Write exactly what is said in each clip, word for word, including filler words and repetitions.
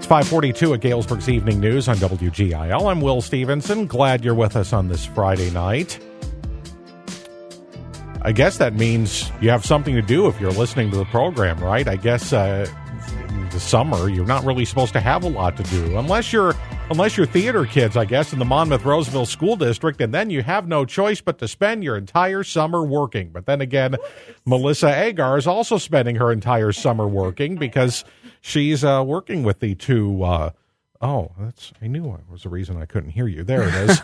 five forty-two at Galesburg's Evening News on W G I L. I'm Will Stevenson. Glad you're with us on this Friday night. I guess that means you have something to do if you're listening to the program, right? I guess uh, the summer, you're not really supposed to have a lot to do unless you're unless you're theater kids, I guess, in the Monmouth-Roseville School District, and then you have no choice but to spend your entire summer working. But then again, Melissa Agar is also spending her entire summer working because she's uh, working with the two. Uh, oh, that's I knew it was a reason I couldn't hear you. There it is.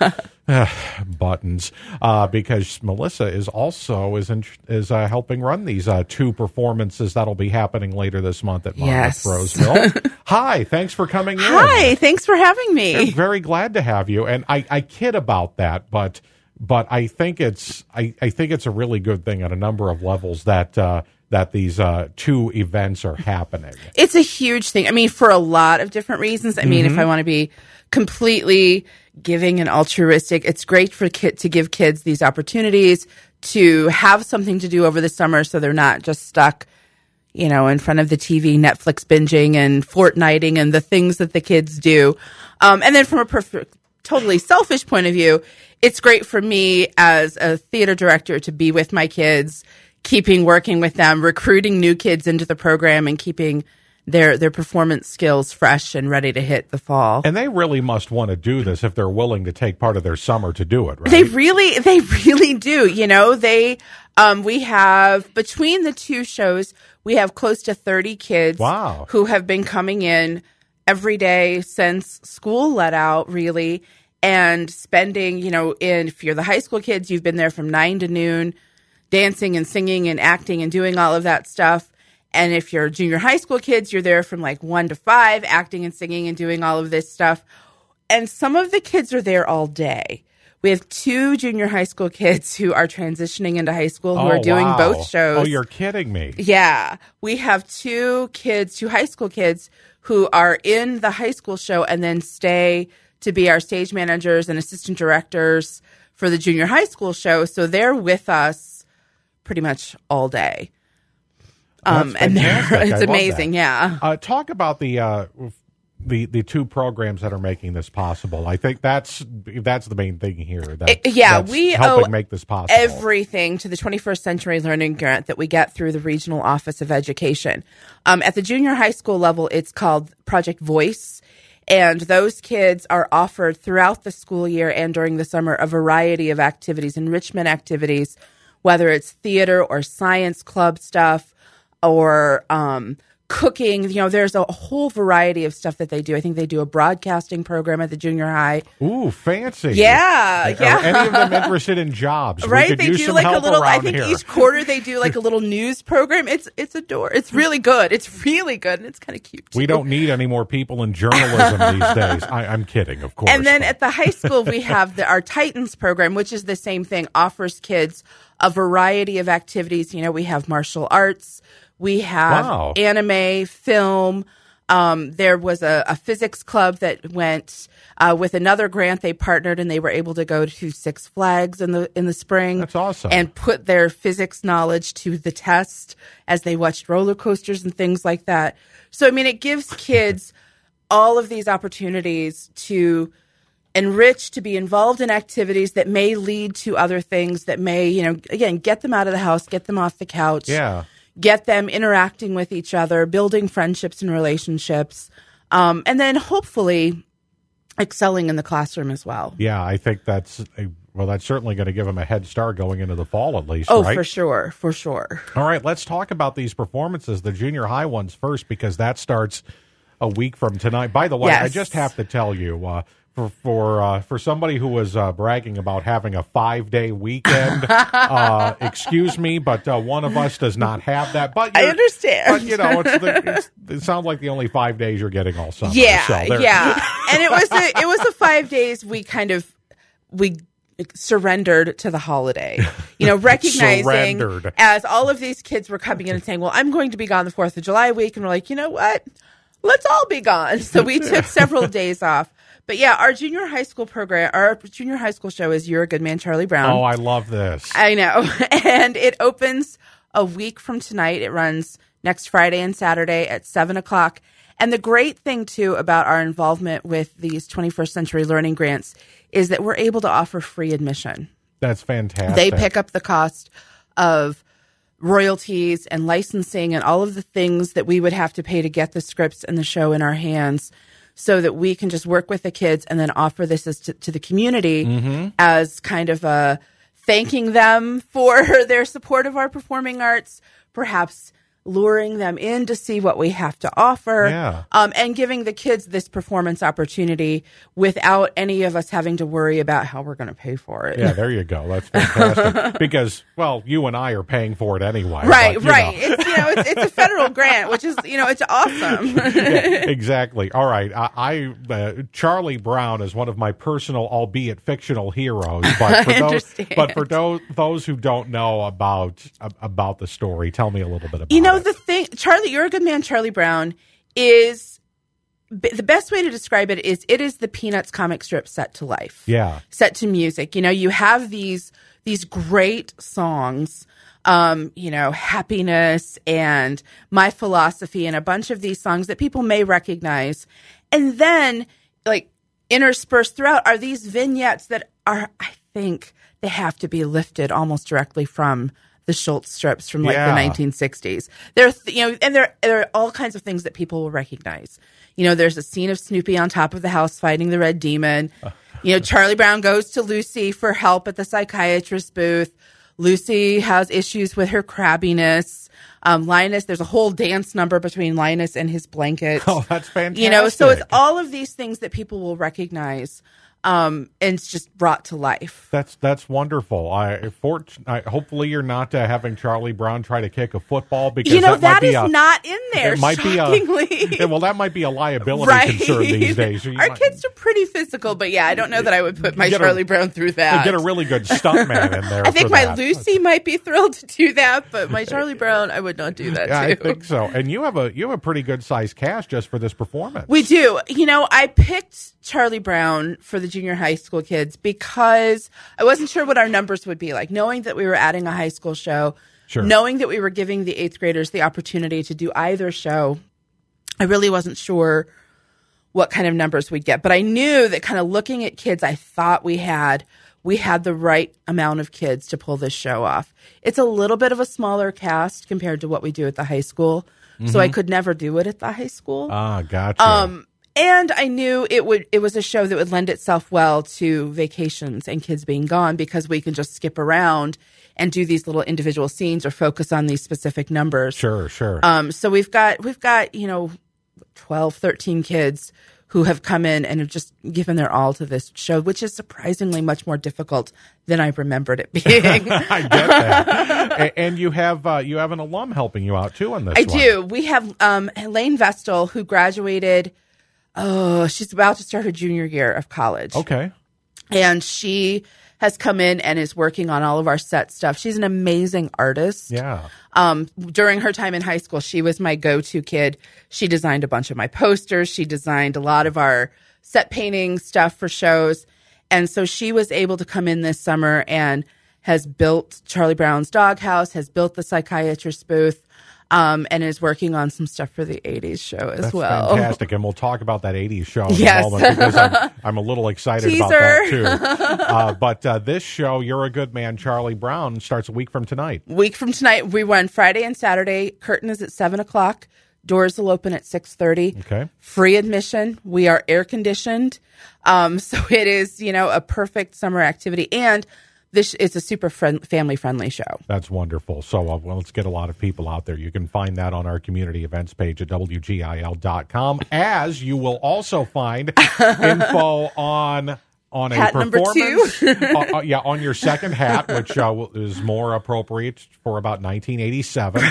Buttons. Uh, because Melissa is also is in, is uh, helping run these uh, two performances that'll be happening later this month at Yes. Monmouth-Roseville. Hi, thanks for coming in. Hi, thanks for having me. I'm very glad to have you. And I, I kid about that, but but I think it's I, I think it's a really good thing on a number of levels that uh, that these uh, two events are happening. It's a huge thing. I mean, for a lot of different reasons. I mean, Mm-hmm. if I want to be completely giving and altruistic, it's great for kid to give kids these opportunities to have something to do over the summer so they're not just stuck, you know, in front of the T V, Netflix binging and Fortniting and the things that the kids do. Um, and then from a perf- totally selfish point of view, it's great for me as a theater director to be with my kids, keeping working with them, recruiting new kids into the program and keeping their their performance skills fresh and ready to hit the fall. And they really must want to do this if they're willing to take part of their summer to do it, right? They really, they really do. You know, they, um, we have between the two shows, we have close to thirty kids Wow. who have been coming in every day since school let out, really, and spending, you know, in, if you're the high school kids, you've been there from nine to noon, dancing and singing and acting and doing all of that stuff. And if you're junior high school kids, you're there from like one to five, acting and singing and doing all of this stuff. And some of the kids are there all day. We have two junior high school kids who are transitioning into high school who Oh, are doing wow. both shows. Oh, you're kidding me. Yeah. We have two kids, two high school kids who are in the high school show and then stay to be our stage managers and assistant directors for the junior high school show. So they're with us pretty much all day. Um, That's and they're- fantastic. I it's love amazing. that. Yeah. Uh, talk about the uh, the the two programs that are making this possible. I think that's that's the main thing here. That, It- yeah, that's we helping owe make this possible. everything to the twenty-first Century Learning Grant that we get through the Regional Office of Education. Um, at the junior high school level, it's called Project Voice. And those kids are offered throughout the school year and during the summer a variety of activities, enrichment activities, whether it's theater or science club stuff or um, cooking. You know, there's a whole variety of stuff that they do. I think they do a broadcasting program at the junior high. Ooh, fancy. Yeah, Are yeah. any of them interested in jobs? We Right, could they use do some like a help little. I around think here. each quarter they do like a little news program. It's it's ador. It's really good. It's really good, and it's kind of cute. Too. We don't need any more people in journalism these days. I, I'm kidding, of course. And then but- at the high school, we have the, our Titans program, which is the same thing. Offers kids a variety of activities. You know, we have martial arts. We have Wow. anime, film. Um, there was a, a physics club that went uh, with another grant. They partnered and they were able to go to Six Flags in the in the spring. That's awesome. And put their physics knowledge to the test as they watched roller coasters and things like that. So, I mean, it gives kids all of these opportunities to enrich, to be involved in activities that may lead to other things that may, you know, again, get them out of the house, get them off the couch. Yeah. Get them interacting with each other, building friendships and relationships, um, and then hopefully excelling in the classroom as well. Yeah, I think that's, a, well, that's certainly going to give them a head start going into the fall at least, Oh, right? for sure, for sure. All right, let's talk about these performances, the junior high ones first, because that starts a week from tonight. By the way, I Yes. just have to tell you, uh, for for uh, for somebody who was uh, bragging about having a five day weekend, uh, excuse me, but uh, one of us does not have that. But I you're- understand. But you know, it's the, it's, it sounds like the only five days you're getting all summer. Yeah, so there- yeah. And it was the it was the five days we kind of we surrendered to the holiday. You know, recognizing Surrendered. as all of these kids were coming in and saying, "Well, I'm going to be gone the fourth of July week," and we're like, you know what? Let's all be gone. So we took several days off. But yeah, our junior high school program, our junior high school show is You're a Good Man, Charlie Brown. Oh, I love this. I know. And it opens a week from tonight. It runs next Friday and Saturday at seven o'clock. And the great thing, too, about our involvement with these twenty-first century learning grants is that we're able to offer free admission. That's fantastic. They pick up the cost of royalties and licensing and all of the things that we would have to pay to get the scripts and the show in our hands so that we can just work with the kids and then offer this as to, to the community mm-hmm. as kind of a thanking them for their support of our performing arts, perhaps luring them in to see what we have to offer, yeah. um, and giving the kids this performance opportunity without any of us having to worry about how we're going to pay for it. Yeah, there you go. That's fantastic. Because, well, you and I are paying for it anyway. Right, but, right. Know. It's, you know, it's, it's a federal grant, which is, you know, it's awesome. Yeah, exactly. All right. I, I uh, Charlie Brown is one of my personal, albeit fictional heroes. But for I those, understand. But for those, those who don't know about about the story, tell me a little bit about it. You know, it. the thing, Charlie, You're a Good Man, Charlie Brown is the best way to describe it is it is the Peanuts comic strip set to life. Yeah. Set to music. You know, you have these these great songs, um, you know, Happiness and My Philosophy and a bunch of these songs that people may recognize. And then, like, interspersed throughout are these vignettes that are, I think, they have to be lifted almost directly from the Schultz strips from like yeah. the nineteen sixties. There, you know, and there, there are all kinds of things that people will recognize. You know, there's a scene of Snoopy on top of the house fighting the Red Demon. You know, Charlie Brown goes to Lucy for help at the psychiatrist's booth. Lucy has issues with her crabbiness. Um, Linus, there's a whole dance number between Linus and his blanket. Oh, that's fantastic. You know, so it's all of these things that people will recognize. Um, and it's just brought to life. That's that's wonderful. I, for, I hopefully you're not uh, having Charlie Brown try to kick a football because you know that, that is a, not in there. It might shockingly. be a, well, that might be a liability right. concern these days. So Our might, kids are pretty physical, but yeah, I don't know that I would put my Charlie a, Brown through that. Get a really good stuntman in there. I think for my that. Lucy might be thrilled to do that, but my Charlie Brown, I would not do that. Yeah, too. I think so. And you have a you have a pretty good sized cast just for this performance. We do. You know, I picked Charlie Brown for the junior high school kids because I wasn't sure what our numbers would be like, knowing that we were adding a high school show, sure. knowing that we were giving the eighth graders the opportunity to do either show. I really wasn't sure what kind of numbers we'd get, but I knew that kind of looking at kids, I thought we had we had the right amount of kids to pull this show off. It's a little bit of a smaller cast compared to what we do at the high school, mm-hmm. so I could never do it at the high school. Ah, gotcha. Um, And I knew it would. It was a show that would lend itself well to vacations and kids being gone because we can just skip around and do these little individual scenes or focus on these specific numbers. Sure, sure. Um, so we've got we've got you know twelve, thirteen kids who have come in and have just given their all to this show, which is surprisingly much more difficult than I remembered it being. I get that. and, and you have uh, you have an alum helping you out too on this. I one. do. We have um, Elaine Vestal, who graduated. Oh, she's about to start her junior year of college. Okay. And she has come in and is working on all of our set stuff. She's an amazing artist. Yeah. Um, during her time in high school, she was my go-to kid. She designed a bunch of my posters. She designed a lot of our set painting stuff for shows. And so she was able to come in this summer and has built Charlie Brown's Doghouse, has built the psychiatrist's booth. Um, and is working on some stuff for the eighties show as That's well. Fantastic. And we'll talk about that eighties show in yes. a moment because I'm, I'm a little excited Teaser. about that too. Uh, but uh, this show, You're a Good Man, Charlie Brown, starts a week from tonight. Week from tonight. We run Friday and Saturday. Curtain is at seven o'clock. Doors will open at six thirty. Okay. Free admission. We are air conditioned. Um, so it is, you know, a perfect summer activity. And this is a super friend, family-friendly show. That's wonderful. So uh, well, let's get a lot of people out there. You can find that on our community events page at W G I L dot com, as you will also find info on on hat a number performance. two. uh, uh, yeah, on your second hat, which uh, is more appropriate for about nineteen eighty-seven.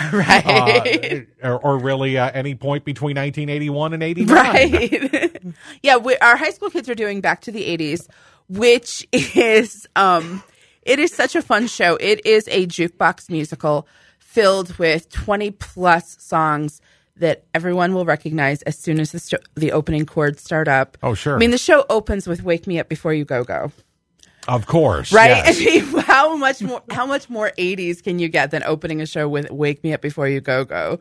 Right. Uh, or, or really uh, any point between nineteen eighty-one and eighty-nine. Right. Yeah, we, our high school kids are doing Back to the eighties, which is... Um, It is such a fun show. It is a jukebox musical filled with twenty plus songs that everyone will recognize as soon as the, st- the opening chords start up. Oh, sure. I mean, the show opens with "Wake Me Up Before You Go Go." Of course, right? Yes. I mean, how much more? How much more eighties can you get than opening a show with "Wake Me Up Before You Go Go"?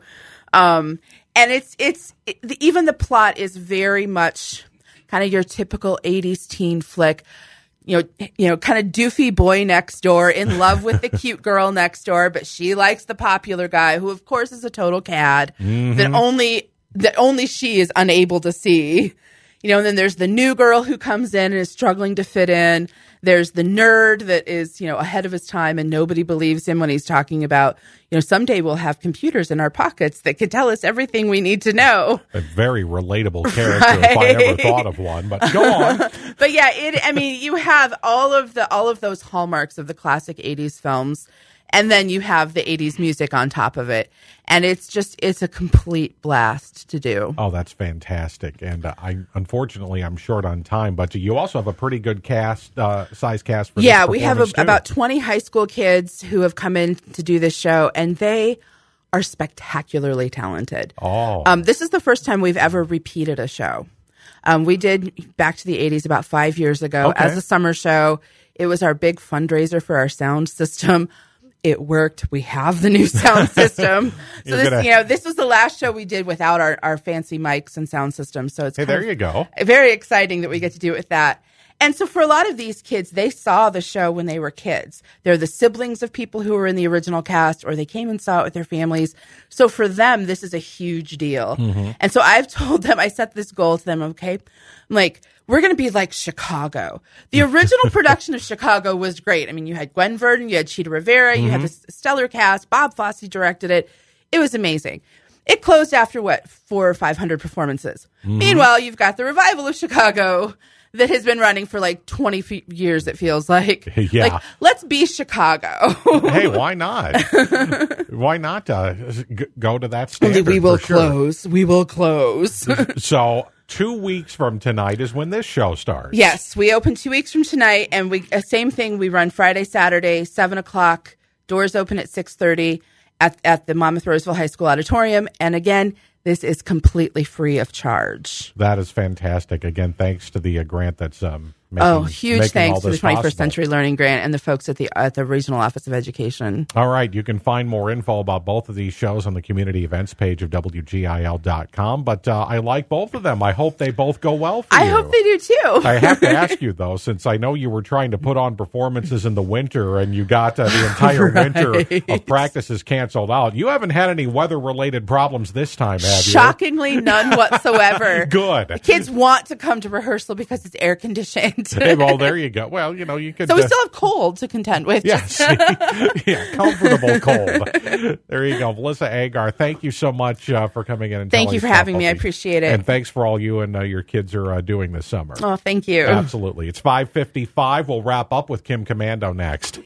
Um, and it's it's it, even the plot is very much kind of your typical eighties teen flick. You know, you know, kind of doofy boy next door, in love with the cute girl next door, but she likes the popular guy, who of course is a total cad Mm-hmm. that only that only she is unable to see. You know, and then there's the new girl who comes in and is struggling to fit in. There's the nerd that is, you know, ahead of his time, and nobody believes him when he's talking about, you know, someday we'll have computers in our pockets that can tell us everything we need to know. A very relatable character, if I ever thought of one. But go on. But yeah, it. I mean, you have all of the all of those hallmarks of the classic eighties films, and then you have the eighties music on top of it, and it's just it's a complete blast to do. Oh, that's fantastic. And uh, I unfortunately I'm short on time, but you also have a pretty good cast, uh, size cast for Yeah, this we have a, performance, too. about twenty high school kids who have come in to do this show, and they are spectacularly talented. Oh. Um, this is the first time we've ever repeated a show. Um, we did Back to the eighties about five years ago Okay. as a summer show. It was our big fundraiser for our sound system. It worked. We have the new sound system. So You're this, gonna- you know, this was the last show we did without our, our fancy mics and sound system. So it's Hey, kind there of you go. very exciting that we get to do it with that. And so for a lot of these kids, they saw the show when they were kids. They're the siblings of people who were in the original cast, or they came and saw it with their families. So for them, this is a huge deal. Mm-hmm. And so I've told them, I set this goal to them, okay? I'm like, we're going to be like Chicago. The original production of Chicago was great. I mean, you had Gwen Verdon, you had Cheetah Rivera, you had this stellar cast. Bob Fosse directed it. It was amazing. It closed after, what, four or five hundred performances. Mm-hmm. Meanwhile, you've got the revival of Chicago that has been running for like twenty fe- years, it feels like. Yeah. Like, let's be Chicago. Hey, why not? Why not uh, g- go to that standard? we will for sure. close. We will close. So two weeks from tonight is when this show starts. Yes, we open two weeks from tonight, and we uh, same thing. We run Friday, Saturday, seven o'clock. Doors open at six thirty at at the Monmouth Roseville High School auditorium. And again, this is completely free of charge. That is fantastic. Again, thanks to the uh, grant that's um, making, Oh, huge making all thanks to the this twenty-first possible. Century Learning Grant and the folks at the at the Regional Office of Education. All right, you can find more info about both of these shows on the community events page of W G I L dot com. But uh, I like both of them. I hope they both go well for I you. hope they do too. I have to ask you, though, since I know you were trying to put on performances in the winter and you got uh, the entire winter of practices canceled out, you haven't had any weather-related problems this time, have you? Shockingly, none whatsoever. Good. The kids want to come to rehearsal because it's air conditioned. Hey, well, there you go. Well, you know, you could... So we uh, still have cold to contend with. Yes. Yeah, comfortable cold. There you go. Melissa Agar, thank you so much uh, for coming in and Thank telling you for us having about me. I these. appreciate it. And thanks for all you and uh, your kids are uh, doing this summer. Oh, thank you. Absolutely. It's five fifty-five. We'll wrap up with Kim Commando next.